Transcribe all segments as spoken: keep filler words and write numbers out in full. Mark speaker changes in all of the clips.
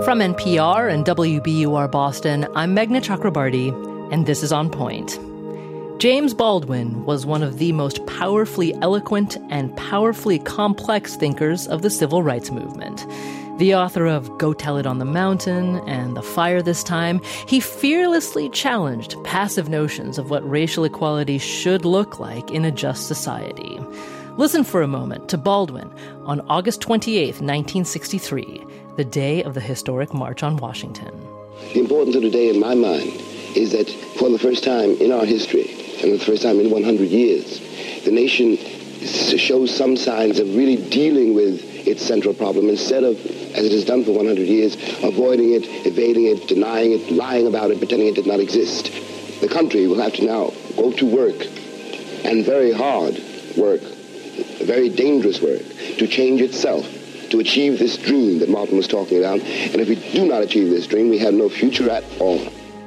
Speaker 1: From N P R and W B U R Boston, I'm Meghna Chakrabarty, and this is On Point. James Baldwin was one of the most powerfully eloquent and powerfully complex thinkers of the civil rights movement. The author of Go Tell It on the Mountain and The Fire This Time, he fearlessly challenged passive notions of what racial equality should look like in a just society. Listen for a moment to Baldwin on August twenty-eighth, nineteen sixty-three, the day of the historic March on Washington.
Speaker 2: The importance of today, in my mind, is that for the first time in our history, and for the first time in one hundred years, the nation shows some signs of really dealing with its central problem instead of, as it has done for one hundred years, avoiding it, evading it, denying it, lying about it, pretending it did not exist. The country will have to now go to work, and very hard work, very dangerous work, to change itself, to achieve this dream that Martin was talking about. And if we do not achieve this dream, we have no future at all.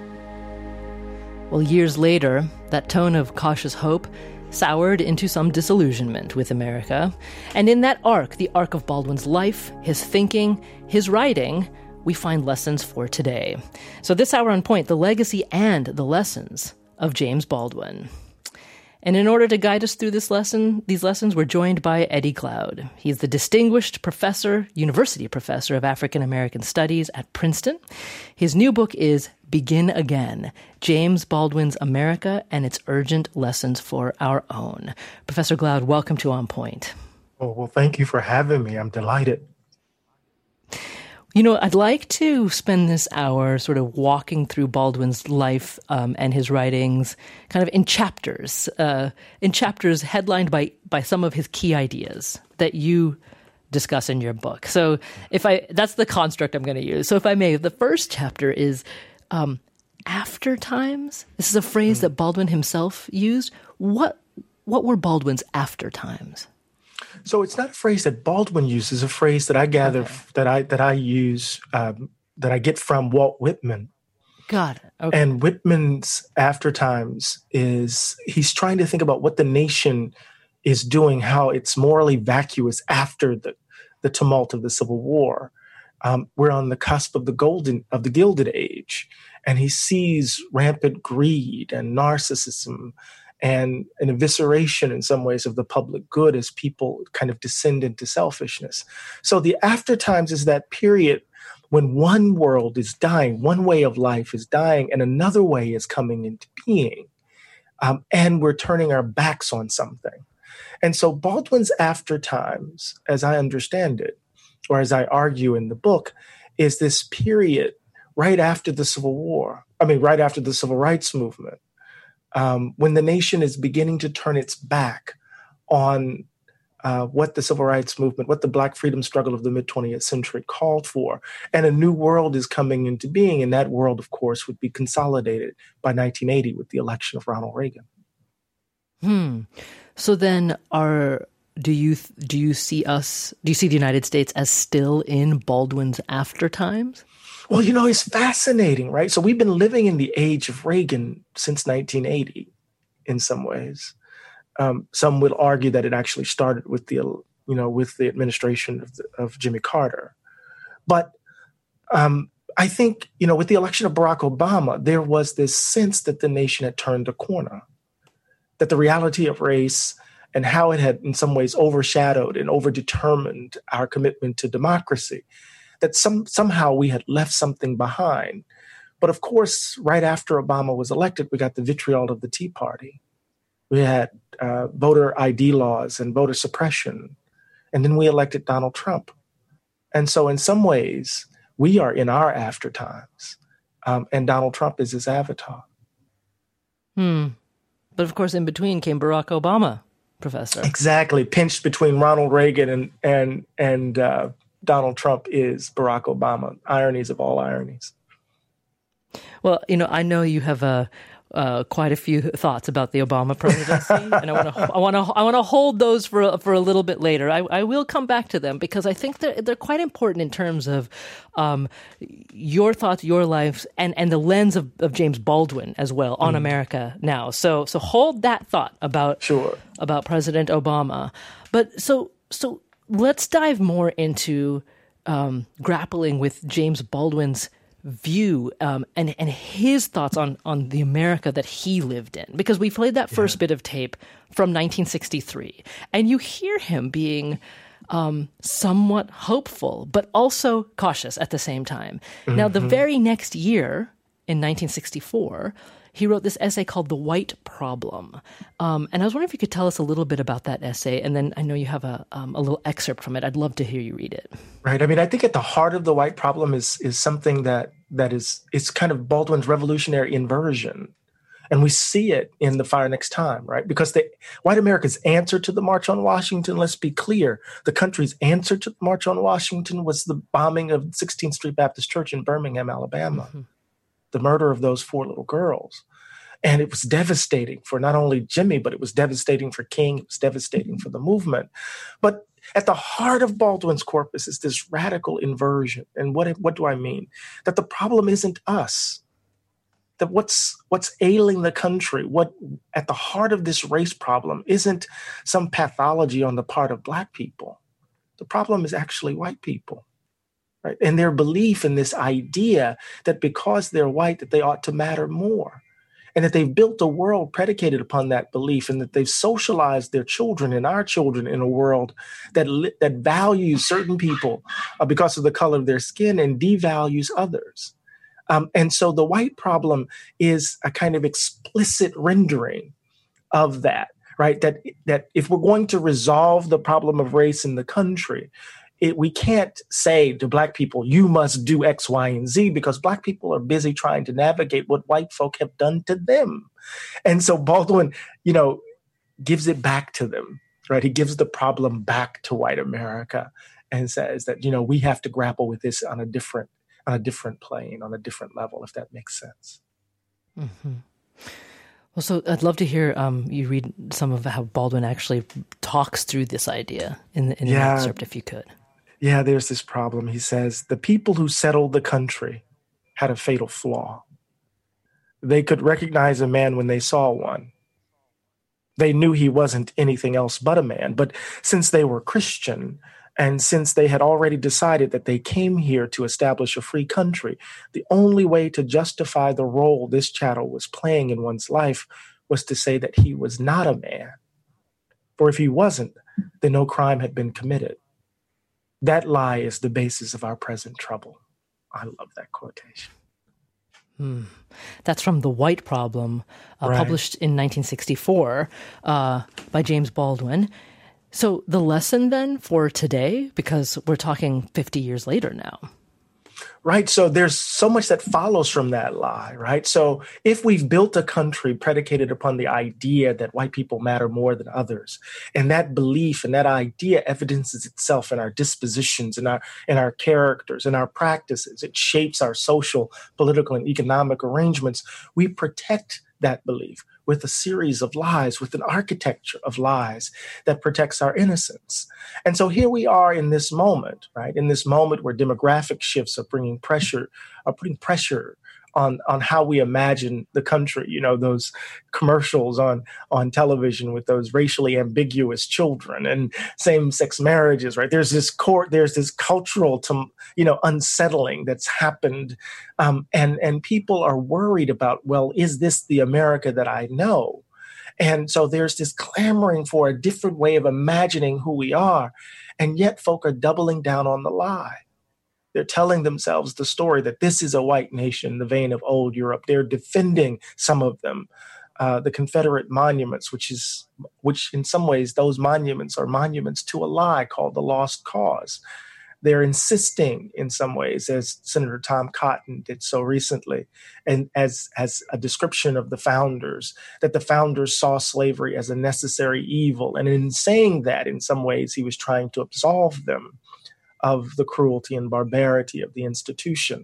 Speaker 1: Well, years later, that tone of cautious hope soured into some disillusionment with America. And in that arc, the arc of Baldwin's life, his thinking, his writing, we find lessons for today. So this hour on Point, the legacy and the lessons of James Baldwin. And in order to guide us through this lesson, these lessons, we're joined by Eddie Cloud. He's the distinguished professor, university professor of African American Studies at Princeton. His new book is Begin Again, James Baldwin's America and Its Urgent Lessons for Our Own. Professor Cloud, welcome to On Point.
Speaker 3: Oh, well, thank you for having me. I'm delighted.
Speaker 1: You know, I'd like to spend this hour sort of walking through Baldwin's life um, and his writings kind of in chapters, uh, in chapters headlined by, by some of his key ideas that you discuss in your book. So if I, that's the construct I'm going to use. So if I may, the first chapter is um, after times. This is a phrase mm. that Baldwin himself used. What, what were Baldwin's after times?
Speaker 3: So it's not a phrase that Baldwin uses, a phrase that I gather
Speaker 1: okay.
Speaker 3: that I that I use um, that I get from Walt Whitman.
Speaker 1: Got it. Okay.
Speaker 3: And Whitman's after times is he's trying to think about what the nation is doing, how it's morally vacuous after the the tumult of the Civil War. Um, we're on the cusp of the golden of the Gilded Age, and he sees rampant greed and narcissism and an evisceration in some ways of the public good as people kind of descend into selfishness. So the after times is that period when one world is dying, one way of life is dying, and another way is coming into being. Um, and we're turning our backs on something. And so Baldwin's after times, as I understand it, or as I argue in the book, is this period right after the Civil War. I mean, right after the Civil Rights Movement. Um, when the nation is beginning to turn its back on uh, what the civil rights movement, what the Black freedom struggle of the mid-twentieth century called for, and a new world is coming into being, and that world, of course, would be consolidated by nineteen eighty with the election of Ronald Reagan.
Speaker 1: Hmm. So then, are do you do you see us? Do you see the United States as still in Baldwin's after times?
Speaker 3: Well, you know, it's fascinating, right? So we've been living in the age of Reagan since nineteen eighty in some ways. Um, some will argue that it actually started with the, you know, with the administration of, the, of Jimmy Carter. But um, I think, you know, with the election of Barack Obama, there was this sense that the nation had turned a corner, that the reality of race and how it had in some ways overshadowed and overdetermined our commitment to democracy, that some somehow we had left something behind. But of course, right after Obama was elected, we got the vitriol of the Tea Party. We had uh, voter I D laws and voter suppression. And then we elected Donald Trump. And so in some ways, we are in our after times. Um, and Donald Trump is his avatar.
Speaker 1: Hmm. But of course, in between came Barack Obama, Professor.
Speaker 3: Exactly. Pinched between Ronald Reagan and, and, and, uh, Donald Trump is Barack Obama. Ironies of all ironies.
Speaker 1: Well, you know, I know you have uh, uh, quite a few thoughts about the Obama presidency, and I want to, I want to, I want to hold those for for a little bit later. I, I will come back to them because I think they're they're quite important in terms of um, your thoughts, your lives, and, and the lens of, of James Baldwin as well on mm. America now. So so hold that thought about
Speaker 3: sure.
Speaker 1: about President Obama. But so so. Let's dive more into um, grappling with James Baldwin's view um, and and his thoughts on on the America that he lived in, because we played that first yeah. bit of tape from nineteen sixty-three, and you hear him being um, somewhat hopeful, but also cautious at the same time. Mm-hmm. Now, the very next year, in nineteen sixty-four, he wrote this essay called The White Problem. Um, and I was wondering if you could tell us a little bit about that essay. And then I know you have a um, a little excerpt from it. I'd love to hear you read it.
Speaker 3: Right. I mean, I think at the heart of The White Problem is is something that that is it's kind of Baldwin's revolutionary inversion. And we see it in The Fire Next Time, right? Because the white America's answer to the March on Washington, let's be clear, the country's answer to the March on Washington was the bombing of sixteenth Street Baptist Church in Birmingham, Alabama. Mm-hmm. The murder of those four little girls. And it was devastating for not only Jimmy, but it was devastating for King. It was devastating for the movement. But at the heart of Baldwin's corpus is this radical inversion. And what, what do I mean? That the problem isn't us. That what's what's ailing the country, what at the heart of this race problem isn't some pathology on the part of Black people. The problem is actually white people. Right? And their belief in this idea that because they're white, that they ought to matter more. And that they've built a world predicated upon that belief, and that they've socialized their children and our children in a world that that values certain people uh, because of the color of their skin and devalues others. Um, and so the white problem is a kind of explicit rendering of that, right? That that if we're going to resolve the problem of race in the country, It, we can't say to Black people, you must do X, Y, and Z, because Black people are busy trying to navigate what white folk have done to them. And so Baldwin, you know, gives it back to them, right? He gives the problem back to white America and says that, you know, we have to grapple with this on a different, on a different plane, on a different level, if that makes sense.
Speaker 1: Mm-hmm. Well, so I'd love to hear um, you read some of how Baldwin actually talks through this idea in the, in the
Speaker 3: yeah.
Speaker 1: excerpt, if you could.
Speaker 3: Yeah, there's this problem. He says, the people who settled the country had a fatal flaw. They could recognize a man when they saw one. They knew he wasn't anything else but a man. But since they were Christian, and since they had already decided that they came here to establish a free country, the only way to justify the role this chattel was playing in one's life was to say that he was not a man. For if he wasn't, then no crime had been committed. That lie is the basis of our present trouble. I love that quotation.
Speaker 1: Hmm. That's from The White Problem, uh,
Speaker 3: right.
Speaker 1: published in nineteen sixty-four uh, by James Baldwin. So the lesson then for today, because we're talking fifty years later now.
Speaker 3: Right. So there's so much that follows from that lie, right? So if we've built a country predicated upon the idea that white people matter more than others, and that belief and that idea evidences itself in our dispositions, in our in our characters, in our practices, it shapes our social, political, and economic arrangements, we protect that belief with a series of lies, with an architecture of lies that protects our innocence. And so here we are in this moment, right? In this moment where demographic shifts are bringing pressure, are putting pressure on, on how we imagine the country. You know, those commercials on, on television with those racially ambiguous children and same-sex marriages, right? There's this court, there's this cultural, you know, unsettling that's happened. Um, and, and people are worried about, well, is this the America that I know? And so there's this clamoring for a different way of imagining who we are. And yet folk are doubling down on the lie. They're telling themselves the story that this is a white nation in the vein of old Europe. They're defending, some of them, uh, the Confederate monuments, which is, which in some ways, those monuments are monuments to a lie called the Lost Cause. They're insisting in some ways, as Senator Tom Cotton did so recently, and as, as a description of the founders, that the founders saw slavery as a necessary evil. And in saying that, in some ways, he was trying to absolve them of the cruelty and barbarity of the institution.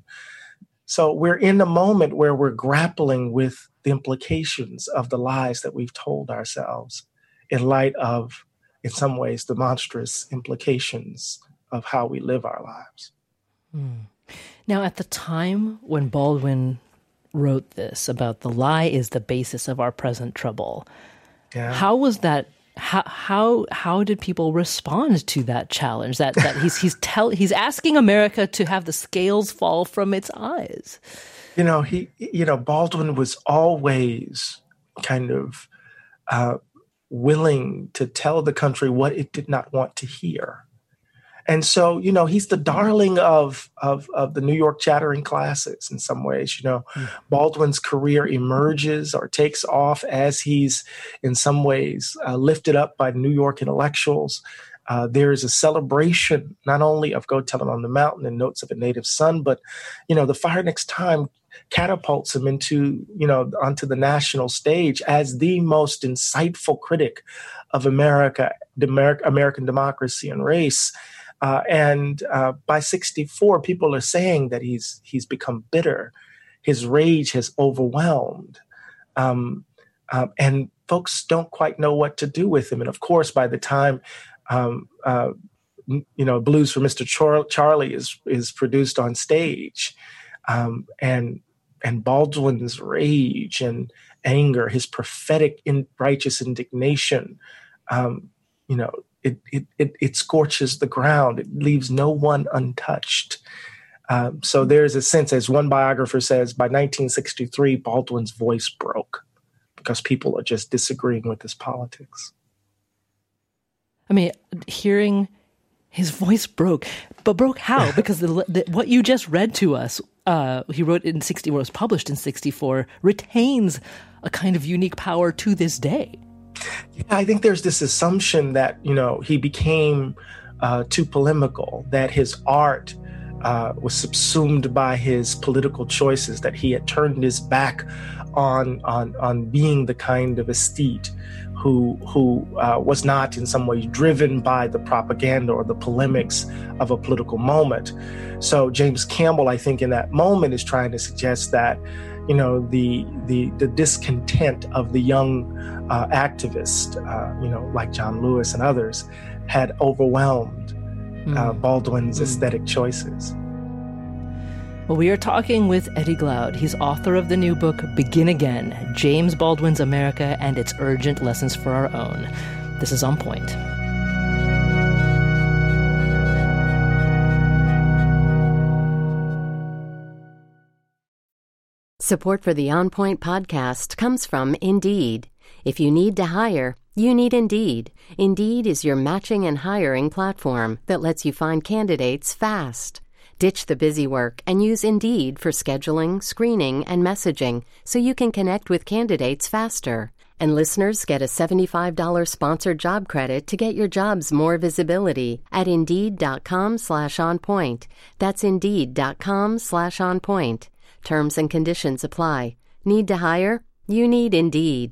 Speaker 3: So we're in a moment where we're grappling with the implications of the lies that we've told ourselves in light of, in some ways, the monstrous implications of how we live our lives.
Speaker 1: Hmm. Now, at the time when Baldwin wrote this about the lie is the basis of our present trouble, yeah. how was that How how how did people respond to that challenge? That that he's he's tell he's asking America to have the scales fall from its eyes.
Speaker 3: You know, he you know Baldwin was always kind of uh, willing to tell the country what it did not want to hear. And so, you know, he's the darling of, of, of the New York chattering classes in some ways. You know, mm. Baldwin's career emerges or takes off as he's in some ways uh, lifted up by New York intellectuals. Uh, there is a celebration not only of Go Tell It on the Mountain and Notes of a Native Son, but, you know, The Fire Next Time catapults him into, you know, onto the national stage as the most insightful critic of America, American democracy and race. Uh, and uh, by sixty-four, people are saying that he's he's become bitter. His rage has overwhelmed. Um, uh, and folks don't quite know what to do with him. And of course, by the time, um, uh, you know, Blues for Mister Char- Charlie is is produced on stage, um, and and Baldwin's rage and anger, his prophetic in righteous indignation, um, you know, It, it it it scorches the ground. It leaves no one untouched. Um, so there's a sense, as one biographer says, by nineteen sixty-three, Baldwin's voice broke because people are just disagreeing with his politics.
Speaker 1: I mean, hearing his voice broke, but broke how? Because the, the, what you just read to us, uh, he wrote in sixty, was published in sixty-four, retains a kind of unique power to this day.
Speaker 3: Yeah, I think there's this assumption that, you know, he became uh, too polemical, that his art uh, was subsumed by his political choices, that he had turned his back on on on being the kind of aesthete who who uh, was not in some way driven by the propaganda or the polemics of a political moment. So James Campbell, I think, in that moment is trying to suggest that, you know, the the the discontent of the young uh, activist, uh, you know, like John Lewis and others, had overwhelmed mm. uh, Baldwin's mm. aesthetic choices.
Speaker 1: Well, we are talking with Eddie Glaude. He's author of the new book, Begin Again, James Baldwin's America and Its Urgent Lessons for Our Own. This is On Point.
Speaker 4: Support for the On Point podcast comes from Indeed. If you need to hire, you need Indeed. Indeed is your matching and hiring platform that lets you find candidates fast. Ditch the busy work and use Indeed for scheduling, screening, and messaging so you can connect with candidates faster. And listeners get a seventy-five dollars sponsored job credit to get your jobs more visibility at Indeed.com slash on point. That's Indeed.com slash on point. Terms and conditions apply. Need to hire? You need Indeed.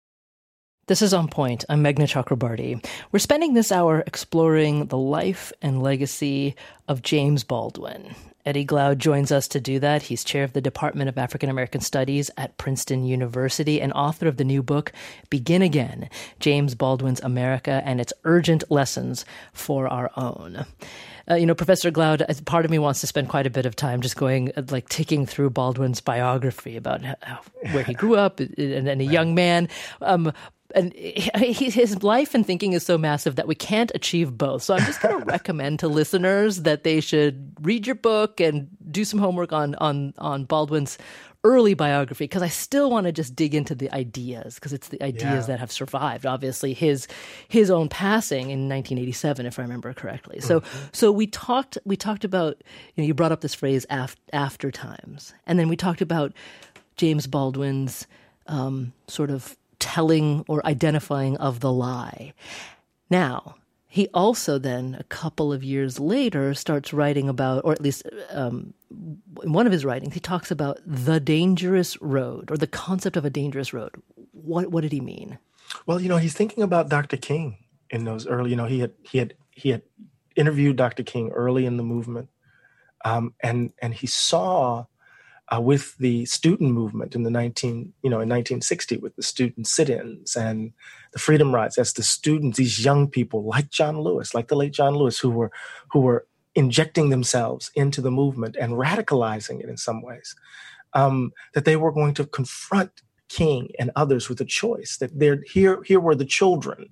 Speaker 1: This is On Point. I'm Meghna Chakrabarty. We're spending this hour exploring the life and legacy of James Baldwin. Eddie Glaude joins us to do that. He's chair of the Department of African American Studies at Princeton University and author of the new book, Begin Again, James Baldwin's America and Its Urgent Lessons for Our Own. Uh, you know, Professor Glaude, part of me wants to spend quite a bit of time just going, uh, like, ticking through Baldwin's biography about how, where he grew up and, and a young man. Um, and he, his life and thinking is so massive that we can't achieve both. So I'm just going to recommend to listeners that they should read your book and do some homework on on on Baldwin's early biography, because I still want to just dig into the ideas, because it's the ideas yeah. that have survived. Obviously, his his own passing in nineteen eighty-seven, if I remember correctly. So mm-hmm. so we talked we talked about, you know, you brought up this phrase after, after times, and then we talked about James Baldwin's um, sort of telling or identifying of the lie. Now, he also then, a couple of years later, starts writing about, or at least um, in one of his writings, he talks about the dangerous road, or the concept of a dangerous road. What what did he mean?
Speaker 3: Well, you know, he's thinking about Doctor King in those early, you know, he had he had he had interviewed Doctor King early in the movement, um, and and he saw uh, with the student movement in the nineteen, you know, in nineteen sixty, with the student sit-ins and the freedom rides, as the students, these young people like John Lewis, like the late John Lewis, who were who were injecting themselves into the movement and radicalizing it in some ways, um, that they were going to confront King and others with a choice, that they're here, here were the children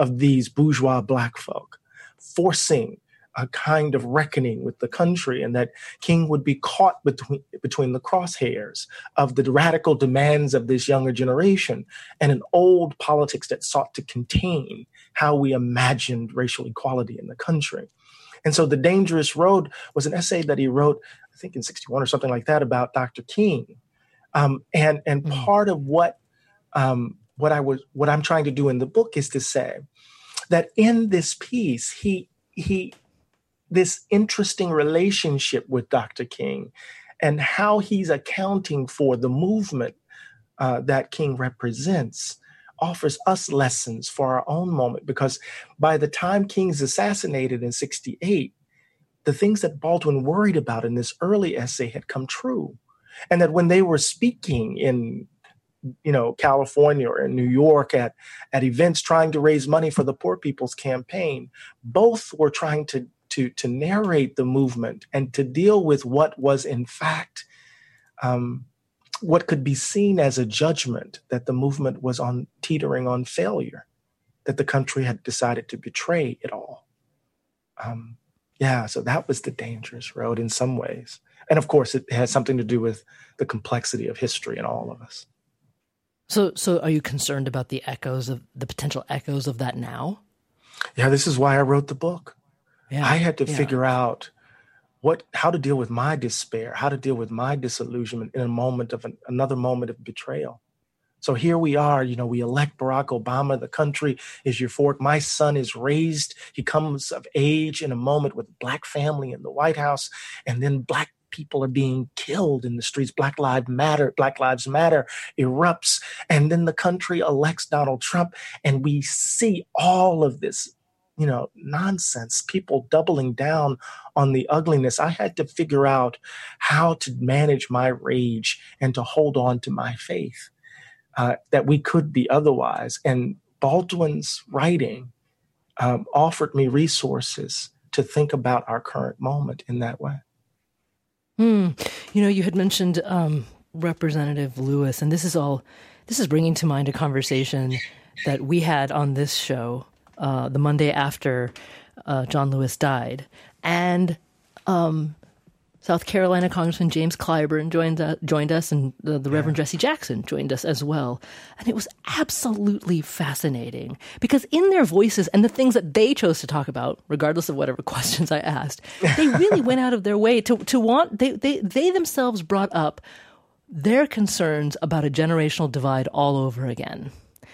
Speaker 3: of these bourgeois black folk, forcing a kind of reckoning with the country, and that King would be caught between, between the crosshairs of the radical demands of this younger generation and an old politics that sought to contain how we imagined racial equality in the country. And so The Dangerous Road was an essay that he wrote, I think in sixty-one or something like that, about Doctor King. Um, and and mm-hmm. part of what um, what I was what I'm trying to do in the book is to say that in this piece, he he this interesting relationship with Doctor King and how he's accounting for the movement uh, that King represents offers us lessons for our own moment, because by the time King's assassinated in sixty-eight, the things that Baldwin worried about in this early essay had come true. And that when they were speaking in, you know, California or in New York at, at events trying to raise money for the Poor People's Campaign, both were trying to, to, to narrate the movement and to deal with what was in fact um, what could be seen as a judgment that the movement was on teetering on failure, that the country had decided to betray it all. Um, yeah, so that was the dangerous road in some ways. And of course, it has something to do with the complexity of history in all of us.
Speaker 1: So, so are you concerned about the echoes of the potential echoes of that now?
Speaker 3: Yeah, this is why I wrote the book.
Speaker 1: Yeah,
Speaker 3: I had to
Speaker 1: yeah.
Speaker 3: figure out what, how to deal with my despair, how to deal with my disillusionment in a moment of an, another moment of betrayal. So here we are, you know, we elect Barack Obama, the country is euphoric. My son is raised, he comes of age in a moment with a Black family in the White House, and then Black people are being killed in the streets. Black Lives Matter, Black Lives Matter erupts, and then the country elects Donald Trump, and we see all of this, you know, nonsense, people doubling down on the ugliness. I had to figure out how to manage my rage and to hold on to my faith. Uh, that we could be otherwise. And Baldwin's writing um, offered me resources to think about our current moment in that way.
Speaker 1: Hmm. You know, you had mentioned um, Representative Lewis, and this is all, this is bringing to mind a conversation that we had on this show uh, the Monday after uh, John Lewis died. And um, South Carolina Congressman James Clyburn joined uh, joined us, and the, the Reverend yeah. Jesse Jackson joined us as well. And it was absolutely fascinating because in their voices and the things that they chose to talk about, regardless of whatever questions I asked, they really went out of their way to to want, they, they, they themselves brought up their concerns about a generational divide all over again.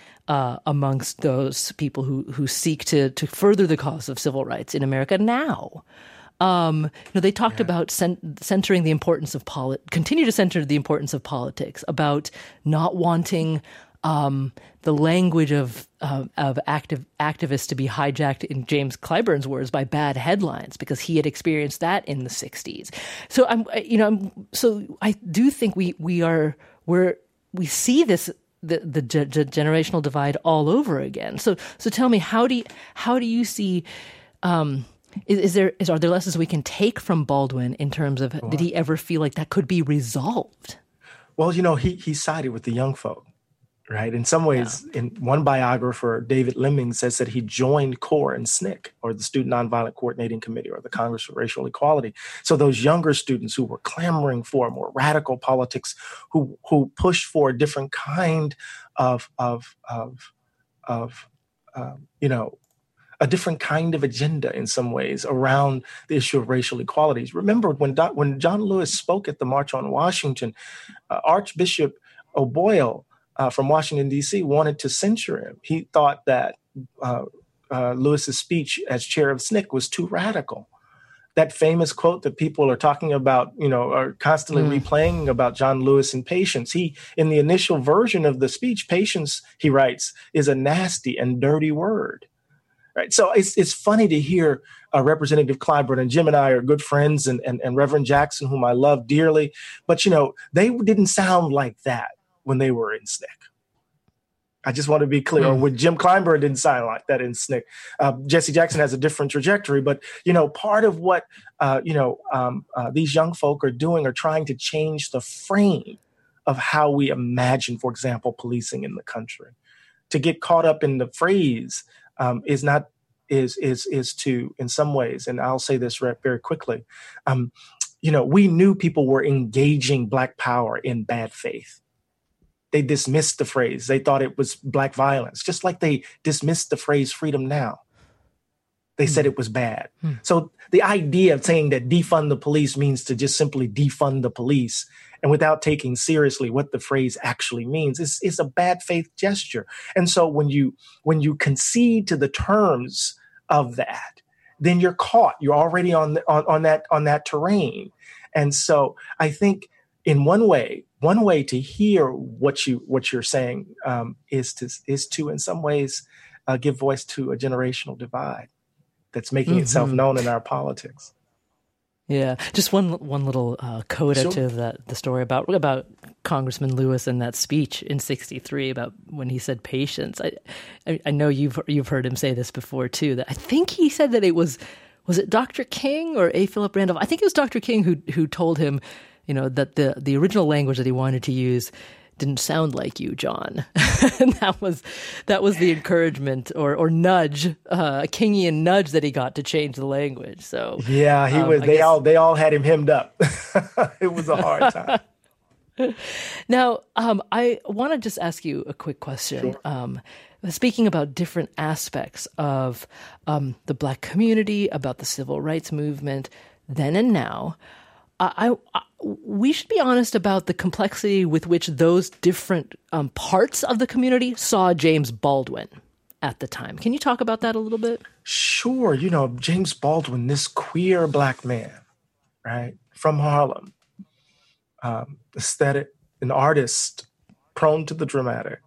Speaker 1: Uh, amongst those people who, who seek to, to further the cause of civil rights in America now. Um, you know, they talked yeah. about cent- centering the importance of polit, continue to center the importance of politics, about not wanting um, the language of uh, of active activists to be hijacked, in James Clyburn's words, by bad headlines, because he had experienced that in the sixties. So I'm, you know, I'm, so I do think we we are we're we see this the the ge- generational divide all over again. So so tell me, how do you, how do you see? Um, Is, is there is are there lessons we can take from Baldwin in terms of did he ever feel like that could be resolved?
Speaker 3: Well, you know, he he sided with the young folk, right? In some ways, yeah. in one biographer, David Lemming, says that he joined CORE and S N C C, or the Student Nonviolent Coordinating Committee, or the Congress for Racial Equality. So those younger students who were clamoring for more radical politics, who who pushed for a different kind of of of of um, you know. a different kind of agenda in some ways around the issue of racial equalities. Remember, when Do- when John Lewis spoke at the March on Washington, uh, Archbishop O'Boyle uh, from Washington, D C wanted to censure him. He thought that uh, uh, Lewis's speech as chair of S N C C was too radical. That famous quote that people are talking about, you know, are constantly mm. replaying about John Lewis and patience. He, in the initial version of the speech, patience, he writes, is a nasty and dirty word. Right. So it's it's funny to hear uh, Representative Clyburn, and Jim and I are good friends, and, and, and Reverend Jackson, whom I love dearly. But, you know, they didn't sound like that when they were in S N C C. I just want to be clear. Mm. Or when Jim Clyburn didn't sound like that in S N C C. Uh, Jesse Jackson has a different trajectory. But, you know, part of what, uh, you know, um, uh, these young folk are doing are trying to change the frame of how we imagine, for example, policing in the country. To get caught up in the phrase um, is not is is is to, in some ways, and I'll say this very quickly, um, you know, we knew people were engaging Black power in bad faith. They dismissed the phrase. They thought it was Black violence, just like they dismissed the phrase freedom now. They mm. said it was bad. Mm. So the idea of saying that defund the police means to just simply defund the police, and without taking seriously what the phrase actually means, is, is a bad faith gesture. And so when you when you concede to the terms of that, then you're caught. You're already on, the, on on that on that terrain. And so I think in one way, one way to hear what you what you're saying um, is to is to in some ways uh, give voice to a generational divide that's making mm-hmm. itself known in our politics.
Speaker 1: Yeah, just one one little uh, coda sure. to that the story about about Congressman Lewis and that speech in sixty-three about when he said patience. I, I I know you've you've heard him say this before too. That I think he said that it was was it Doctor King or A. Philip Randolph? I think it was Doctor King who who told him, you know, that the the original language that he wanted to use didn't sound like you, John. And that was that was the encouragement or or nudge, uh, a Kingian nudge that he got to change the language. So
Speaker 3: yeah, he um, was. I they guess, all they all had him hemmed up. It was a hard time.
Speaker 1: Now, um, I want to just ask you a quick question. Sure. Um, speaking about different aspects of um, the Black community, about the civil rights movement, then and now. I, I, we should be honest about the complexity with which those different um, parts of the community saw James Baldwin at the time. Can you talk about that a little bit?
Speaker 3: Sure. You know, James Baldwin, this queer Black man, right, from Harlem, um, aesthetic, an artist, prone to the dramatic,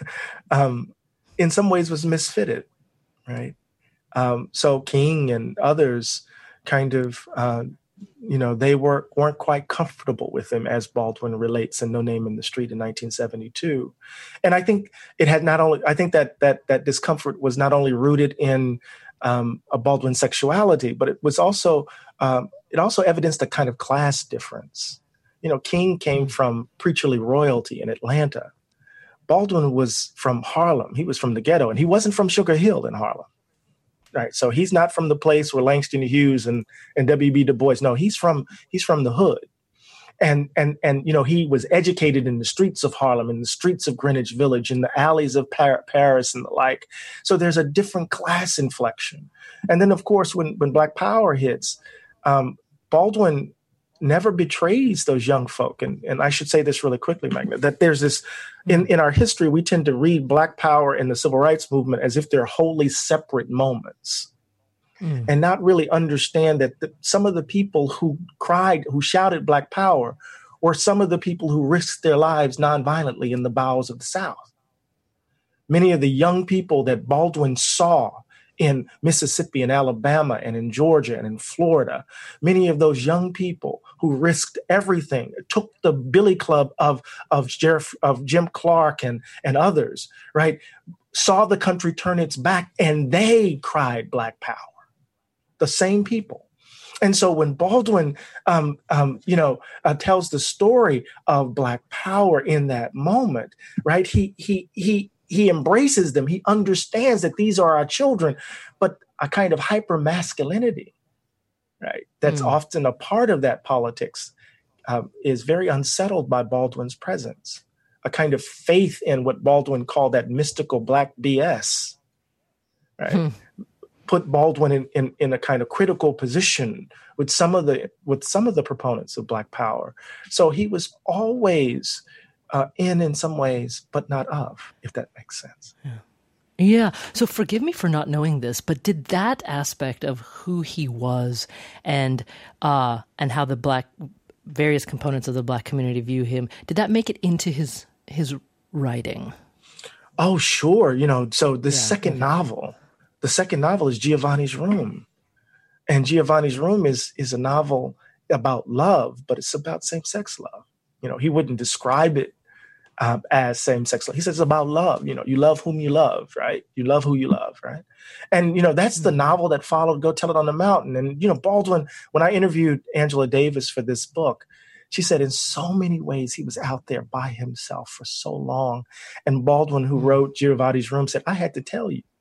Speaker 3: um, in some ways was misfitted, right? Um, so King and others kind of... Uh, You know, they were, weren't quite comfortable with him, as Baldwin relates in No Name in the Street in nineteen seventy-two. And I think it had not only, I think that that that discomfort was not only rooted in um, a Baldwin sexuality, but it was also, um, it also evidenced a kind of class difference. You know, King came from preacherly royalty in Atlanta. Baldwin was from Harlem. He was from the ghetto, and he wasn't from Sugar Hill in Harlem. Right. So he's not from the place where Langston Hughes and, and W B Du Bois. No, he's from he's from the hood. And, and, and, you know, he was educated in the streets of Harlem, in the streets of Greenwich Village, in the alleys of Par- Paris and the like. So there's a different class inflection. And then, of course, when, when Black Power hits, um, Baldwin never betrays those young folk. And, and I should say this really quickly, Magna, that there's this, in, in our history, we tend to read Black Power and the Civil Rights Movement as if they're wholly separate moments mm. and not really understand that the, some of the people who cried, who shouted Black Power were some of the people who risked their lives nonviolently in the bowels of the South. Many of the young people that Baldwin saw in Mississippi and Alabama and in Georgia and in Florida, many of those young people who risked everything, took the billy club of, of, Jeff, of Jim Clark and, and others, right, saw the country turn its back, and they cried Black Power, the same people. And so when Baldwin, um, um, you know, uh, tells the story of Black Power in that moment, right, he he he he embraces them. He understands that these are our children, but a kind of hyper-masculinity, right, that's mm. often a part of that politics uh, is very unsettled by Baldwin's presence. A kind of faith in what Baldwin called that mystical Black B S, right, mm. put Baldwin in, in, in a kind of critical position with some of the with some of the proponents of Black Power. So he was always uh, in in some ways, but not of, if that makes sense.
Speaker 1: Yeah. Yeah. So forgive me for not knowing this, but did that aspect of who he was and uh, and how the Black various components of the Black community view him, did that make it into his his writing?
Speaker 3: Oh, sure. You know, so the yeah. second mm-hmm. novel, the second novel is Giovanni's Room. And Giovanni's Room is is a novel about love, but it's about same-sex love. You know, he wouldn't describe it um, as same-sex love. He says it's about love. You know, you love whom you love, right? You love who you love, right? And, you know, that's the novel that followed Go Tell It on the Mountain. And, you know, Baldwin, when I interviewed Angela Davis for this book, she said in so many ways he was out there by himself for so long. And Baldwin, who wrote Giovanni's Room, said, I had to tell you.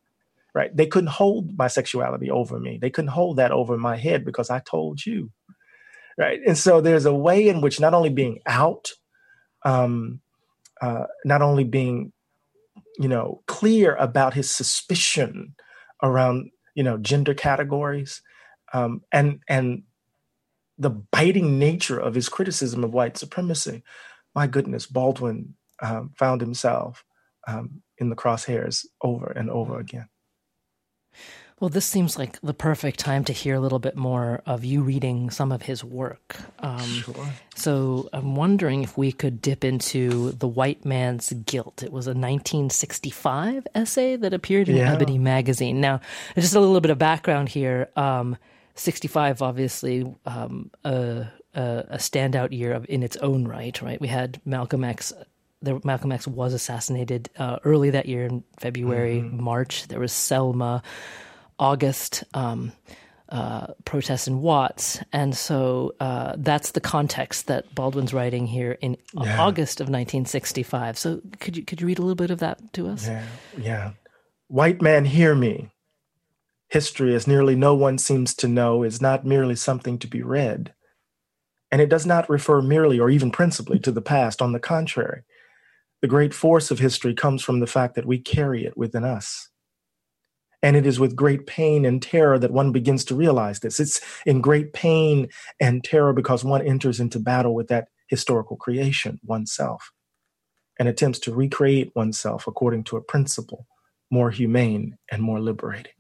Speaker 3: right? They couldn't hold my sexuality over me. They couldn't hold that over my head because I told you, right? And so there's a way in which not only being out, um, uh, not only being, you know, clear about his suspicion around, you know, gender categories, um, and and the biting nature of his criticism of white supremacy. My goodness, Baldwin um, found himself um, in the crosshairs over and over again.
Speaker 1: Well, this seems like the perfect time to hear a little bit more of you reading some of his work. Um,
Speaker 3: sure.
Speaker 1: So I'm wondering if we could dip into The White Man's Guilt. It was a nineteen sixty-five essay that appeared in
Speaker 3: Yeah.
Speaker 1: Ebony magazine. Now, just a little bit of background here. Um, sixty-five, obviously, um, a, a, a standout year of, in its own right, right? We had Malcolm X. There, Malcolm X was assassinated uh, early that year in February, mm-hmm. March. There was Selma. August, um, uh, protests in Watts. And so uh, that's the context that Baldwin's writing here in yeah. August of nineteen sixty-five. So could you could you read a little bit of that to us?
Speaker 3: Yeah, yeah. White man, hear me. History, as nearly no one seems to know, is not merely something to be read. And it does not refer merely or even principally to the past. On the contrary, the great force of history comes from the fact that we carry it within us. And it is with great pain and terror that one begins to realize this. It's in great pain and terror because one enters into battle with that historical creation, oneself, and attempts to recreate oneself according to a principle more humane and more liberating.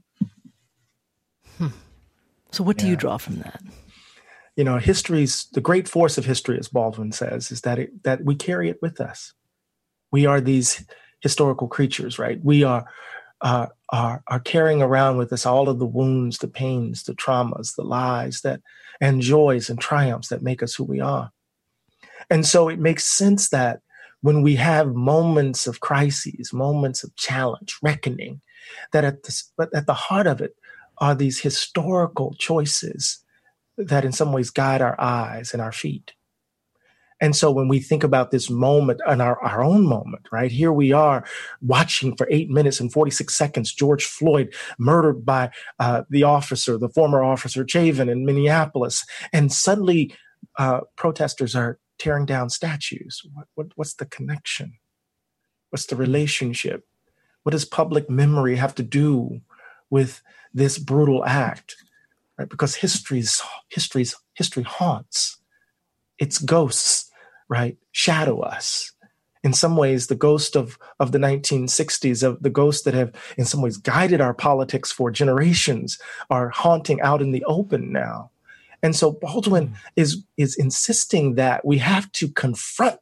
Speaker 1: Hmm. So what do
Speaker 3: yeah.
Speaker 1: you draw from that?
Speaker 3: You know, history's, the great force of history, as Baldwin says, is that it, that we carry it with us. We are these historical creatures, right? We are Uh, are are carrying around with us all of the wounds, the pains, the traumas, the lies that, and joys and triumphs that make us who we are. And so it makes sense that when we have moments of crises, moments of challenge, reckoning, that at the, at the heart of it are these historical choices that in some ways guide our eyes and our feet. And so when we think about this moment and our, our own moment, right, here we are watching for eight minutes and forty-six seconds, George Floyd murdered by uh, the officer, the former officer Chauvin in Minneapolis. And suddenly uh, protesters are tearing down statues. What, what, what's the connection? What's the relationship? What does public memory have to do with this brutal act? Right? Because history's, history's, history haunts. Its ghosts, right, shadow us. In some ways, the ghost of, of the nineteen sixties, of the ghosts that have in some ways guided our politics for generations, are haunting out in the open now. And so Baldwin mm. is, is insisting that we have to confront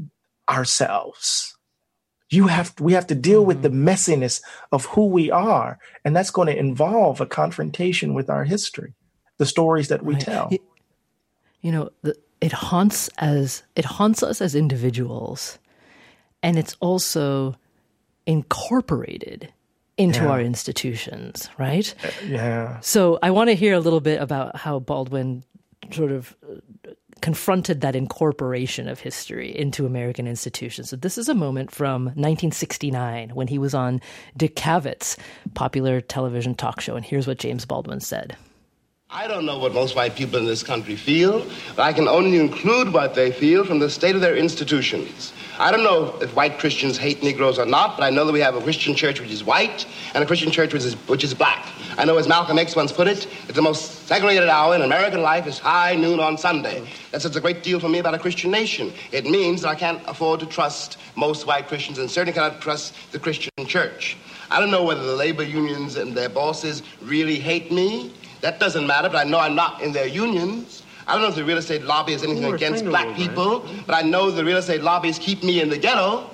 Speaker 3: ourselves. You have to, we have to deal mm-hmm. with the messiness of who we are. And that's going to involve a confrontation with our history, the stories that we
Speaker 1: right.
Speaker 3: tell.
Speaker 1: It, you know, the It haunts as it haunts us as individuals, and it's also incorporated into
Speaker 3: yeah.
Speaker 1: our institutions, right?
Speaker 3: Yeah.
Speaker 1: So I want to hear a little bit about how Baldwin sort of confronted that incorporation of history into American institutions. So this is a moment from nineteen sixty-nine when he was on Dick Cavett's popular television talk show, and here's what James Baldwin said.
Speaker 2: I don't know what most white people in this country feel, but I can only include what they feel from the state of their institutions. I don't know if white Christians hate Negroes or not, but I know that we have a Christian church which is white and a Christian church which is, which is black. I know, as Malcolm X once put it, that the most segregated hour in American life is high noon on Sunday. That says a great deal for me about a Christian nation. It means that I can't afford to trust most white Christians and certainly cannot trust the Christian church. I don't know whether the labor unions and their bosses really hate me. That doesn't matter, but I know I'm not in their unions. I don't know if the real estate lobby is anything Ooh, against black right. people, but I know the real estate lobbies keep me in the ghetto.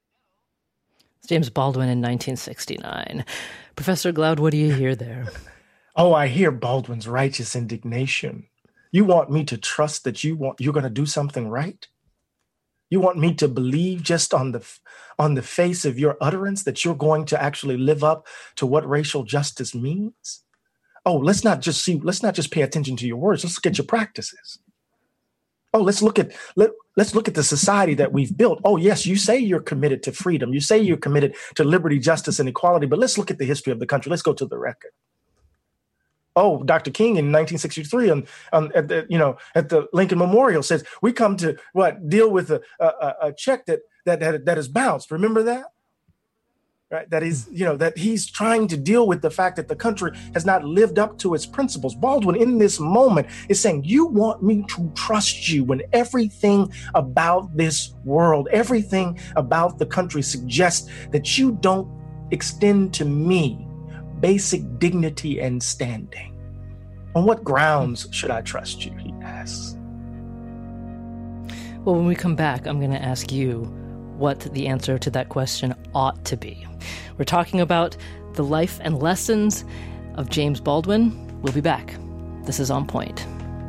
Speaker 1: It's James Baldwin in nineteen sixty-nine. Professor Glaude, what do you hear there?
Speaker 3: Oh, I hear Baldwin's righteous indignation. You want me to trust that you want you're going to do something right? You want me to believe just on the on the face of your utterance that you're going to actually live up to what racial justice means? Oh, let's not just see, let's not just pay attention to your words. Let's look at your practices. Oh, let's look at let let's look at the society that we've built. Oh, yes, you say you're committed to freedom. You say you're committed to liberty, justice, and equality. But let's look at the history of the country. Let's go to the record. Oh, Doctor King in nineteen sixty-three on, on at the you know at the Lincoln Memorial says we come to what deal with a a, a check that that that that is bounced. Remember that? Right, that is, you know, that he's trying to deal with the fact that the country has not lived up to its principles. Baldwin, in this moment, is saying, you want me to trust you when everything about this world, everything about the country suggests that you don't extend to me basic dignity and standing. On what grounds should I trust you, he asks.
Speaker 1: Well, when we come back, I'm going to ask you what the answer to that question ought to be. We're talking about the life and lessons of James Baldwin. We'll be back. This is On Point.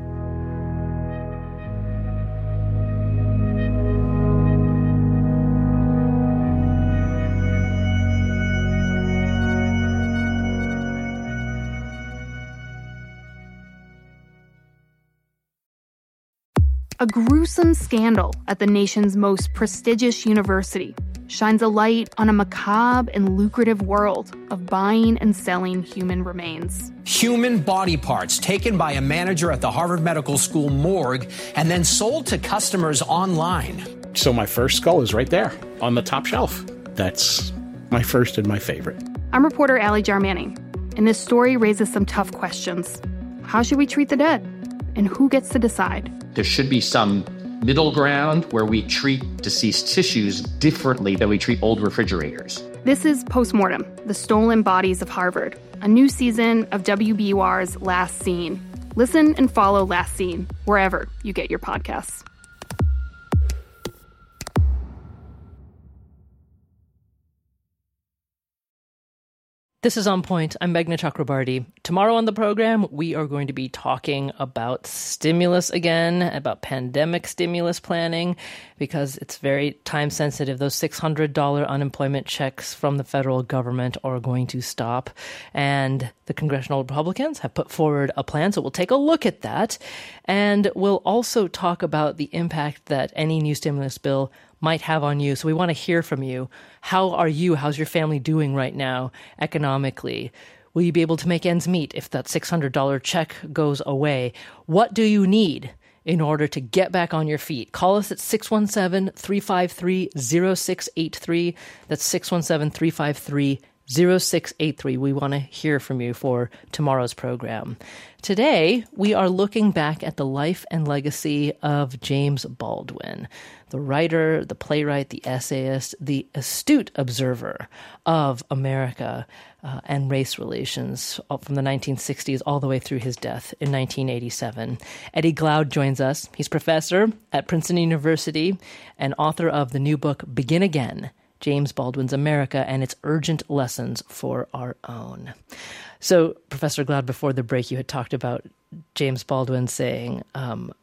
Speaker 5: A gruesome scandal at the nation's most prestigious university shines a light on a macabre and lucrative world of buying and selling human remains.
Speaker 6: Human body parts taken by a manager at the Harvard Medical School morgue and then sold to customers online.
Speaker 7: So my first skull is right there on the top shelf. That's my first and my favorite.
Speaker 5: I'm reporter Allie Jarmanning, and this story raises some tough questions. How should we treat the dead? And who gets to decide?
Speaker 8: There should be some middle ground where we treat deceased tissues differently than we treat old refrigerators.
Speaker 5: This is Postmortem, The Stolen Bodies of Harvard, a new season of W B U R's Last Scene. Listen and follow Last Scene wherever you get your podcasts.
Speaker 1: This is On Point. I'm Meghna Chakrabarti. Tomorrow on the program, we are going to be talking about stimulus again, about pandemic stimulus planning, because it's very time sensitive. Those six hundred dollars unemployment checks from the federal government are going to stop. And the congressional Republicans have put forward a plan, so we'll take a look at that. And we'll also talk about the impact that any new stimulus bill might have on you. So we want to hear from you. How are you? How's your family doing right now economically? Will you be able to make ends meet if that six hundred dollars check goes away? What do you need in order to get back on your feet? Call us at six one seven, three five three, zero six eight three. That's six one seven, three five three, zero six eight three. We want to hear from you for tomorrow's program. Today, we are looking back at the life and legacy of James Baldwin, the writer, the playwright, the essayist, the astute observer of America uh, and race relations from the nineteen sixties all the way through his death in nineteen eighty-seven. Eddie Glaude joins us. He's professor at Princeton University and author of the new book, Begin Again, James Baldwin's America and Its Urgent Lessons for Our Own. So, Professor Glaude, before the break, you had talked about James Baldwin saying, um,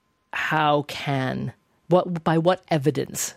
Speaker 1: how can, what, by what evidence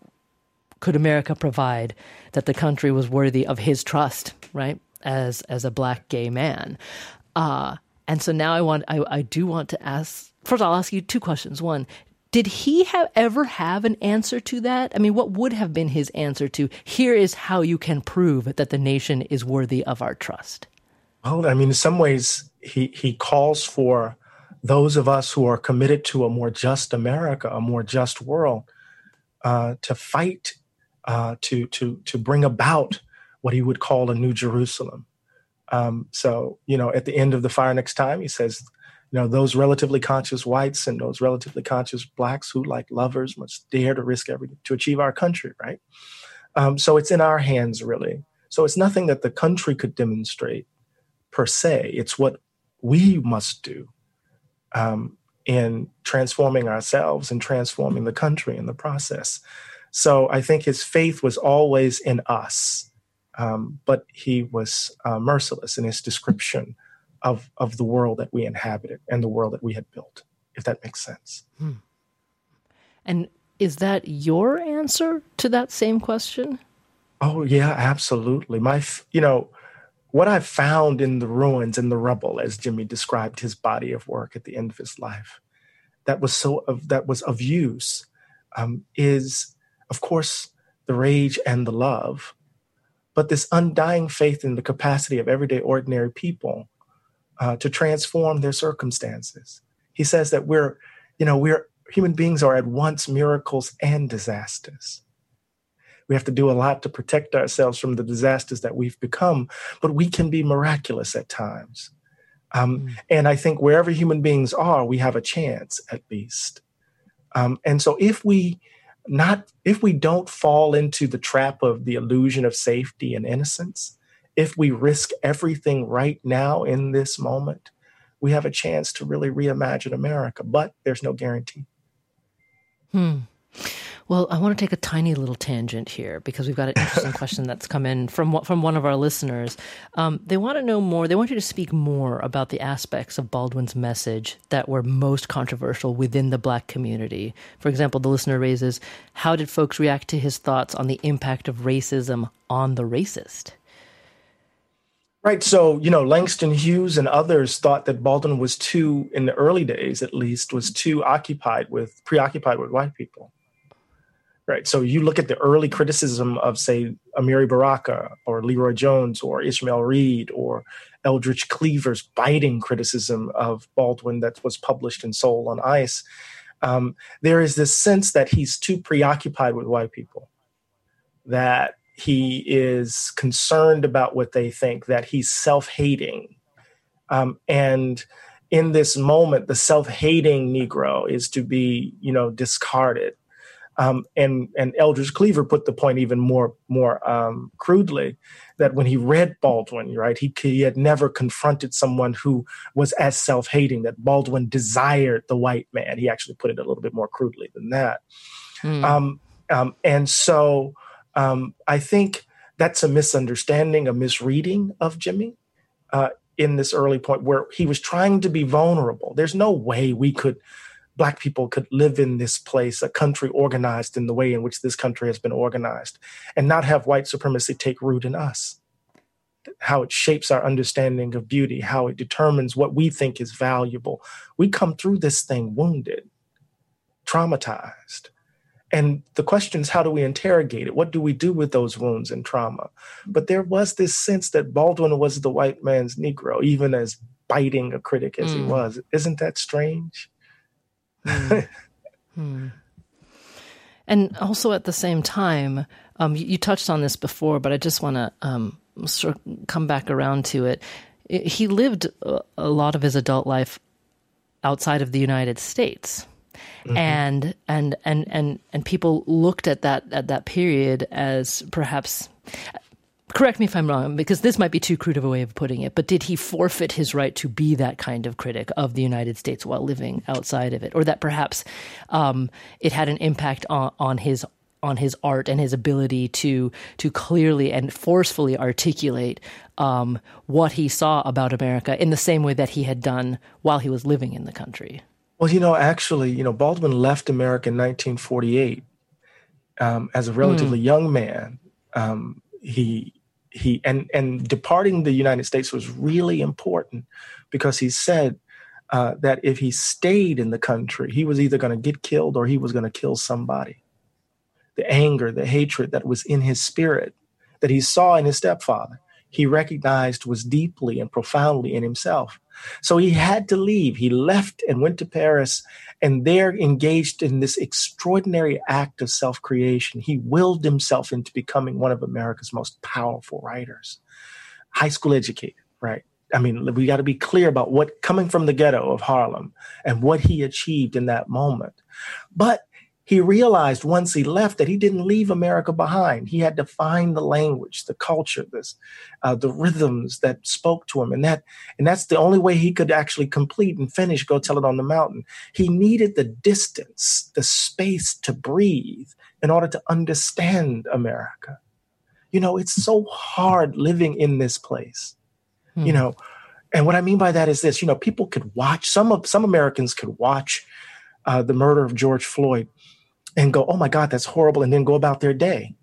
Speaker 1: could America provide that the country was worthy of his trust, right, as as a black gay man? Uh, and so now I want, I, I do want to ask, first I'll ask you two questions. One, did he have ever have an answer to that? I mean, what would have been his answer to, here is how you can prove that the nation is worthy of our trust?
Speaker 3: Well, I mean, in some ways, he, he calls for those of us who are committed to a more just America, a more just world, uh, to fight, uh, to, to, to bring about what he would call a new Jerusalem. Um, so, you know, at the end of The Fire Next Time, he says, you know, those relatively conscious whites and those relatively conscious blacks who, like lovers, must dare to risk everything to achieve our country, right? Um, so it's in our hands, really. So it's nothing that the country could demonstrate per se. It's what we must do um, in transforming ourselves and transforming the country in the process. So I think his faith was always in us, um, but he was uh, merciless in his description of of the world that we inhabited and the world that we had built, if that makes sense.
Speaker 1: Hmm. And is that your answer to that same question?
Speaker 3: Oh, yeah, absolutely. My, you know, what I found in the ruins and the rubble, as Jimmy described his body of work at the end of his life, that was so of, that was of use um, is, of course, the rage and the love, but this undying faith in the capacity of everyday ordinary people uh, to transform their circumstances. He says that we're, you know, we're human beings are at once miracles and disasters. We have to do a lot to protect ourselves from the disasters that we've become, but we can be miraculous at times. Um, mm. And I think wherever human beings are, we have a chance at least. Um, and so if we not, if we don't fall into the trap of the illusion of safety and innocence, if we risk everything right now in this moment, we have a chance to really reimagine America, but there's no guarantee.
Speaker 1: Hmm. Well, I want to take a tiny little tangent here because we've got an interesting question that's come in from from one of our listeners. Um, they want to know more. They want you to speak more about the aspects of Baldwin's message that were most controversial within the Black community. For example, the listener raises, how did folks react to his thoughts on the impact of racism on the racist?
Speaker 3: Right. So, you know, Langston Hughes and others thought that Baldwin was too, in the early days at least, was too occupied with, preoccupied with white people. Right. So you look at the early criticism of, say, Amiri Baraka or Leroy Jones or Ishmael Reed or Eldridge Cleaver's biting criticism of Baldwin that was published in Soul on Ice. Um, there is this sense that he's too preoccupied with white people, that he is concerned about what they think, that he's self-hating. Um, and in this moment, the self-hating Negro is to be, you know, discarded. Um, and, and Eldridge Cleaver put the point even more, more um, crudely, that when he read Baldwin, right, he, he had never confronted someone who was as self-hating, that Baldwin desired the white man. He actually put it a little bit more crudely than that. Mm. Um, um, and so um, I think that's a misunderstanding, a misreading of Jimmy uh, in this early point where he was trying to be vulnerable. There's no way we could Black people could live in this place, a country organized in the way in which this country has been organized, and not have white supremacy take root in us. How it shapes our understanding of beauty, how it determines what we think is valuable. We come through this thing wounded, traumatized. And the question is, how do we interrogate it? What do we do with those wounds and trauma? But there was this sense that Baldwin was the white man's Negro, even as biting a critic as mm. he was. Isn't that strange?
Speaker 1: Hmm. Hmm. And also at the same time, um, you, you touched on this before, but I just want to um, sort of come back around to it. it. He lived a, a lot of his adult life outside of the United States. Mm-hmm. And, and, and, and, and people looked at that, at that period as perhaps, correct me if I'm wrong, because this might be too crude of a way of putting it, but did he forfeit his right to be that kind of critic of the United States while living outside of it? Or that perhaps um, it had an impact on, on his on his art and his ability to to clearly and forcefully articulate um, what he saw about America in the same way that he had done while he was living in the country?
Speaker 3: Well, you know, actually, you know, Baldwin left America in nineteen forty-eight um, as a relatively mm. young man. Um, he He and, and departing the United States was really important because he said uh, that if he stayed in the country, he was either going to get killed or he was going to kill somebody. The anger, the hatred that was in his spirit, that he saw in his stepfather, he recognized was deeply and profoundly in himself. So he had to leave. He left and went to Paris and there engaged in this extraordinary act of self-creation. He willed himself into becoming one of America's most powerful writers. High school educated, right? I mean, we got to be clear about what coming from the ghetto of Harlem and what he achieved in that moment. But he realized once he left that he didn't leave America behind. He had to find the language, the culture, this, uh, the rhythms that spoke to him. And that, and that's the only way he could actually complete and finish Go Tell It on the Mountain. He needed the distance, the space to breathe in order to understand America. You know, it's so hard living in this place, hmm. you know. And what I mean by that is this, you know, people could watch, some of some Americans could watch uh, the murder of George Floyd and go, oh my God, that's horrible, and then go about their day.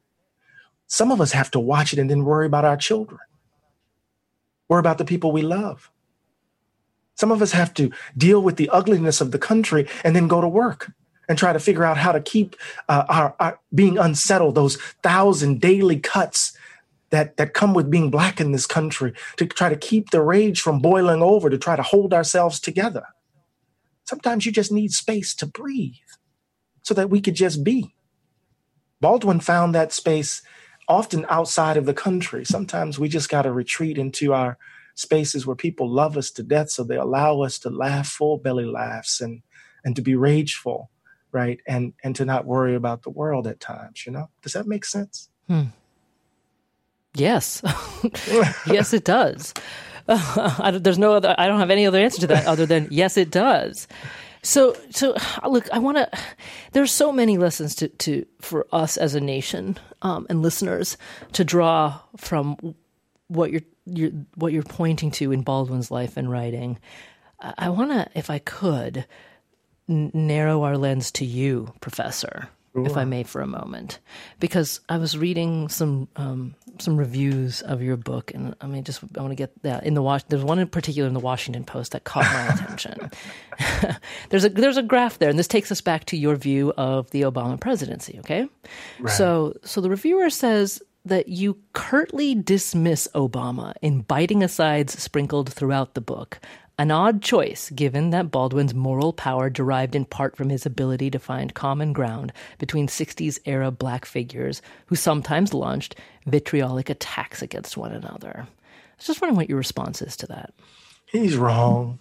Speaker 3: Some of us have to watch it and then worry about our children, worry about the people we love. Some of us have to deal with the ugliness of the country and then go to work and try to figure out how to keep uh, our, our being unsettled, those thousand daily cuts that, that come with being Black in this country, to try to keep the rage from boiling over, to try to hold ourselves together. Sometimes you just need space to breathe so that we could just be. Baldwin found that space often outside of the country. Sometimes we just got to retreat into our spaces where people love us to death, so they allow us to laugh full belly laughs and and to be rageful, right? And and to not worry about the world at times, you know? Does that make sense?
Speaker 1: Hmm. Yes. Yes, it does. Uh, I, there's no other, I don't have any other answer to that other than yes, it does. So, so look, I want to, there's so many lessons to, to, for us as a nation, um, and listeners to draw from what you're, you're, what you're pointing to in Baldwin's life and writing. I, I want to, if I could, n- narrow our lens to you, Professor, Ooh. if I may, for a moment, because I was reading some, um, some reviews of your book, and I mean, just I want to get that in the Was- there's one in particular in the Washington Post that caught my attention. there's a there's a graph there, and this takes us back to your view of the Obama presidency. Okay, right. so so the reviewer says that you curtly dismiss Obama in biting asides sprinkled throughout the book. An odd choice, given that Baldwin's moral power derived in part from his ability to find common ground between sixties-era Black figures who sometimes launched vitriolic attacks against one another. I was just wondering what your response is to that.
Speaker 3: He's wrong.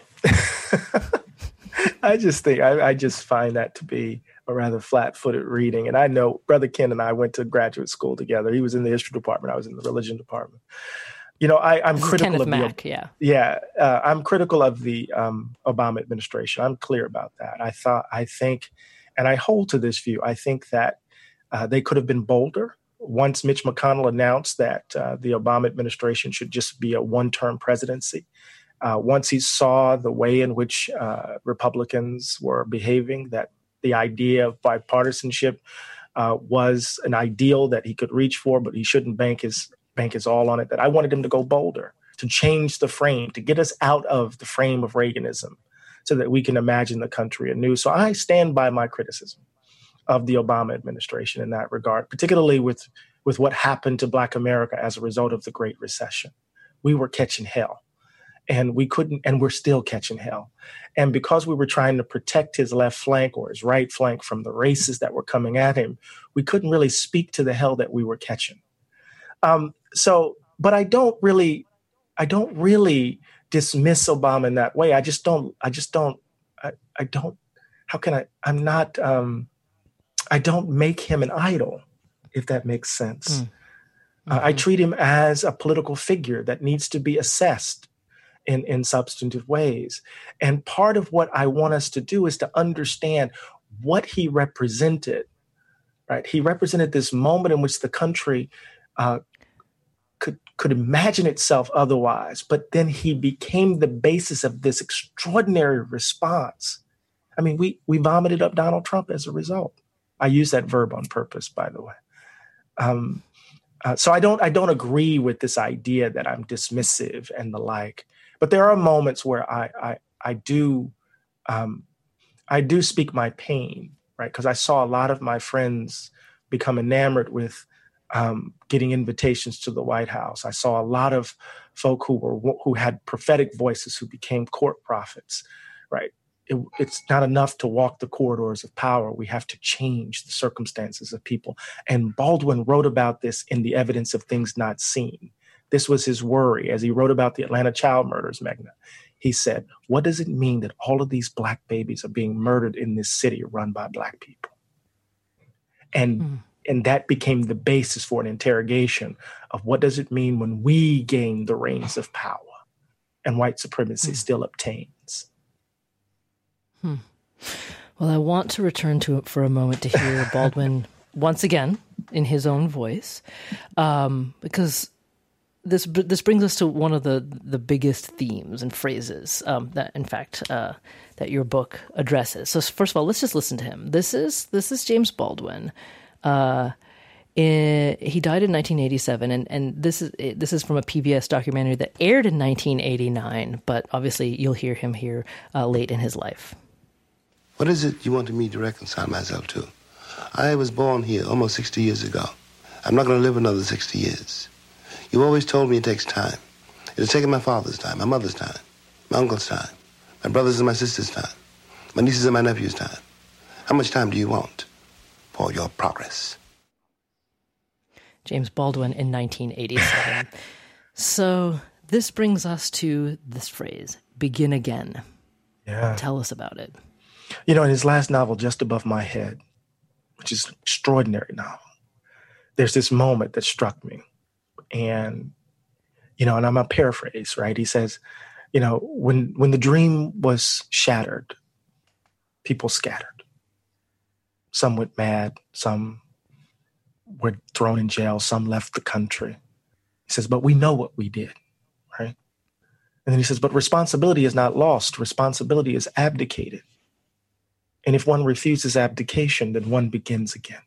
Speaker 3: I just think, I, I just find that to be a rather flat-footed reading. And I know Brother Ken and I went to graduate school together. He was in the history department. I was in the religion department. You know, I, I'm critical
Speaker 1: Kenneth
Speaker 3: of
Speaker 1: Mack,
Speaker 3: the,
Speaker 1: yeah,
Speaker 3: yeah. Uh, I'm critical of the um, Obama administration. I'm clear about that. I thought, I think, and I hold to this view. I think that uh, they could have been bolder. Once Mitch McConnell announced that uh, the Obama administration should just be a one-term presidency, uh, once he saw the way in which uh, Republicans were behaving, that the idea of bipartisanship uh, was an ideal that he could reach for, but he shouldn't bank his bank is all on it, that I wanted him to go bolder, to change the frame, to get us out of the frame of Reaganism so that we can imagine the country anew. So I stand by my criticism of the Obama administration in that regard, particularly with, with what happened to Black America as a result of the Great Recession. We were catching hell, and we couldn't, and we're still catching hell. And because we were trying to protect his left flank or his right flank from the races that were coming at him, we couldn't really speak to the hell that we were catching. Um, so, but I don't really, I don't really dismiss Obama in that way. I just don't, I just don't, I, I don't, how can I, I'm not, um, I don't make him an idol, if that makes sense. Mm. Mm-hmm. Uh, I treat him as a political figure that needs to be assessed in, in substantive ways. And part of what I want us to do is to understand what he represented, right? He represented this moment in which the country uh, could could imagine itself otherwise, but then he became the basis of this extraordinary response. I mean, we we vomited up Donald Trump as a result. I use that verb on purpose, by the way. Um, uh, so I don't I don't agree with this idea that I'm dismissive and the like. But there are moments where I I, I do um, I do speak my pain, right? Because I saw a lot of my friends become enamored with Um, getting invitations to the White House. I saw a lot of folk who were who had prophetic voices who became court prophets, right? It, it's not enough to walk the corridors of power. We have to change the circumstances of people. And Baldwin wrote about this in The Evidence of Things Not Seen. This was his worry as he wrote about the Atlanta child murders, Meghna. He said, what does it mean that all of these Black babies are being murdered in this city run by Black people? And mm. And that became the basis for an interrogation of what does it mean when we gain the reins of power and white supremacy hmm. still obtains.
Speaker 1: Hmm. Well, I want to return to it for a moment to hear Baldwin once again in his own voice, um, because this this brings us to one of the, the biggest themes and phrases um, that, in fact, uh, that your book addresses. So first of all, let's just listen to him. This is this is James Baldwin. Uh, In, he died in nineteen eighty-seven, and, and this is this is from a P B S documentary that aired in nineteen eighty-nine, but obviously you'll hear him here uh, late in his life.
Speaker 2: What is it you wanted me to reconcile myself to? I was born here almost sixty years ago. I'm not going to live another sixty years. You always told me it takes time. It has taken my father's time, my mother's time, my uncle's time, my brother's and my sister's time, my nieces and my nephew's time. How much time do you want for your progress?
Speaker 1: James Baldwin in nineteen eighty-seven. So this brings us to this phrase, begin again.
Speaker 3: Yeah.
Speaker 1: Tell us about it.
Speaker 3: You know, in his last novel, Just Above My Head, which is an extraordinary novel, there's this moment that struck me. And, you know, and I'm a paraphrase, right? He says, you know, when when the dream was shattered, people scattered. Some went mad, some were thrown in jail, some left the country. He says, but we know what we did, right? And then he says, but responsibility is not lost. Responsibility is abdicated. And if one refuses abdication, then one begins again.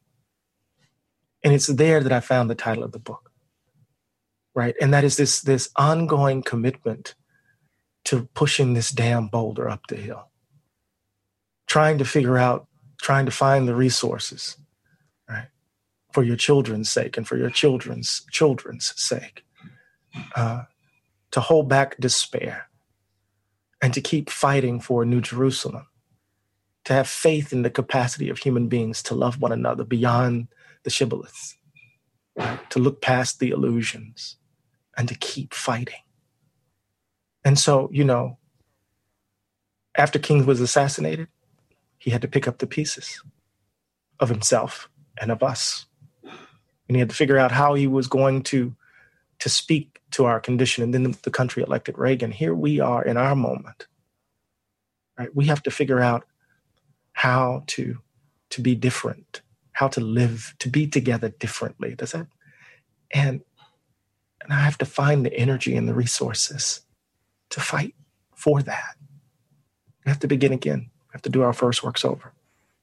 Speaker 3: And it's there that I found the title of the book, right? And that is this, this ongoing commitment to pushing this damn boulder up the hill, trying to figure out, trying to find the resources, right? For your children's sake and for your children's children's sake, uh, to hold back despair and to keep fighting for a New Jerusalem, to have faith in the capacity of human beings to love one another beyond the shibboleths, right? To look past the illusions and to keep fighting. And so, you know, after King was assassinated, he had to pick up the pieces of himself and of us. And he had to figure out how he was going to, to speak to our condition. And then the country elected Reagan. Here we are in our moment, right? We have to figure out how to, to be different, how to live, to be together differently. Does that? And, and I have to find the energy and the resources to fight for that. We have to begin again. We have to do our first works over.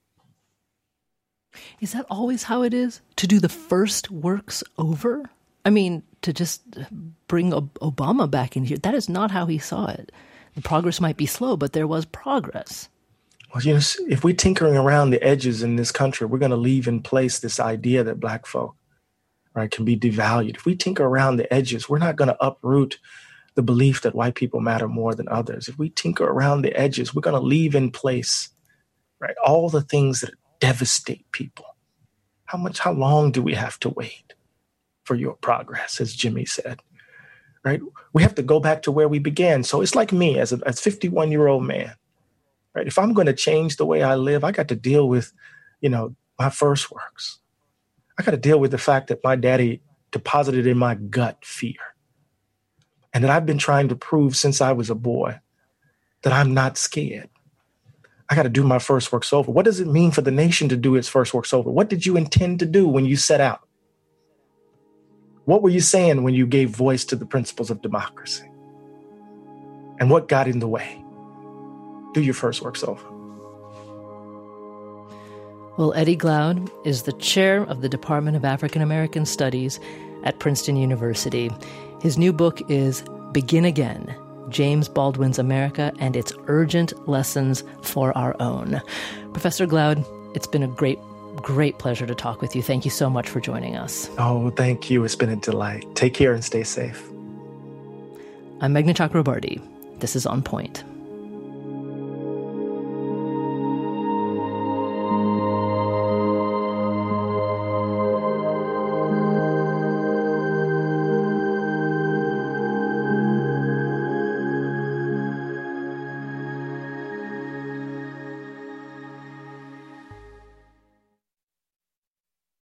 Speaker 1: Is that always how it is? To do the first works over? I mean, to just bring Obama back in here, that is not how he saw it. The progress might be slow, but there was progress.
Speaker 3: Well, you know, if we're tinkering around the edges in this country, we're going to leave in place this idea that Black folk, right, can be devalued. If we tinker around the edges, we're not going to uproot the belief that white people matter more than others. If we tinker around the edges, we're going to leave in place, right, all the things that devastate people. How much, how long do we have to wait for your progress, as Jimmy said, right? We have to go back to where we began. So it's like me as a as fifty-one-year-old man, right? If I'm going to change the way I live, I got to deal with, you know, my first works. I got to deal with the fact that my daddy deposited in my gut fear. And that I've been trying to prove since I was a boy that I'm not scared. I got to do my first works over. What does it mean for the nation to do its first works over? What did you intend to do when you set out? What were you saying when you gave voice to the principles of democracy? And what got in the way? Do your first works over.
Speaker 1: Well, Eddie Glaude is the chair of the Department of African American Studies at Princeton University. His new book is Begin Again, James Baldwin's America and Its Urgent Lessons for Our Own. Professor Glaude, it's been a great, great pleasure to talk with you. Thank you so much for joining us.
Speaker 3: Oh, thank you. It's been a delight. Take care and stay safe.
Speaker 1: I'm Meghna Chakrabarty. This is On Point.